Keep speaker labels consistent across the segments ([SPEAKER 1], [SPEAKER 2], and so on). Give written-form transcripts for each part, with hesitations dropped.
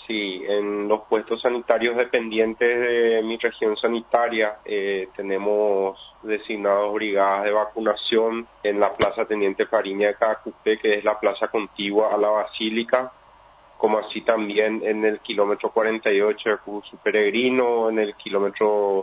[SPEAKER 1] Sí, en los puestos sanitarios dependientes de mi región sanitaria tenemos designados brigadas de vacunación en la Plaza Teniente Fariña de Caacupé, que es la plaza contigua a la Basílica, como así también en el kilómetro 48 de Curso Peregrino, en el kilómetro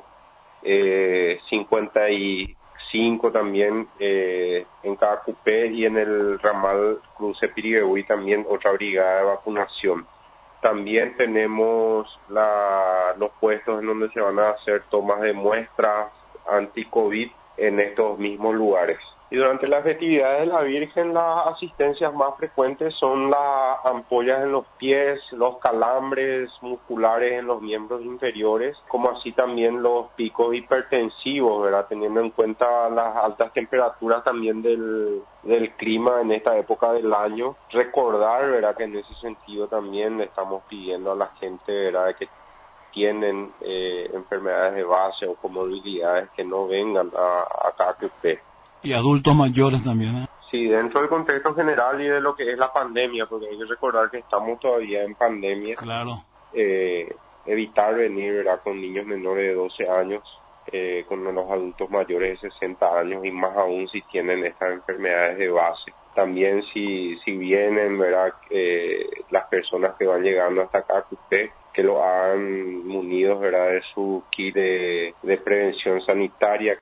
[SPEAKER 1] 55 también en Caacupé, y en el ramal Cruce Piribebuy también otra brigada de vacunación. También tenemos los puestos en donde se van a hacer tomas de muestras anti-COVID en estos mismos lugares. Y durante las festividades de la Virgen, las asistencias más frecuentes son las ampollas en los pies, los calambres musculares en los miembros inferiores, como así también los picos hipertensivos, ¿verdad? Teniendo en cuenta las altas temperaturas también del clima en esta época del año. Recordar, ¿verdad?, que en ese sentido también le estamos pidiendo a la gente, ¿verdad?, que tienen enfermedades de base o comorbilidades que no vengan a Caacupé.
[SPEAKER 2] Y adultos mayores también, ¿eh?
[SPEAKER 1] Sí, dentro del contexto general y de lo que es la pandemia, porque hay que recordar que estamos todavía en pandemia.
[SPEAKER 2] Claro.
[SPEAKER 1] Evitar venir, ¿verdad?, con niños menores de 12 años, con los adultos mayores de 60 años y más aún si tienen estas enfermedades de base. También si vienen, ¿verdad?, las personas que van llegando hasta Caacupé, que lo hagan munidos, ¿verdad?, de su kit de prevención sanitaria.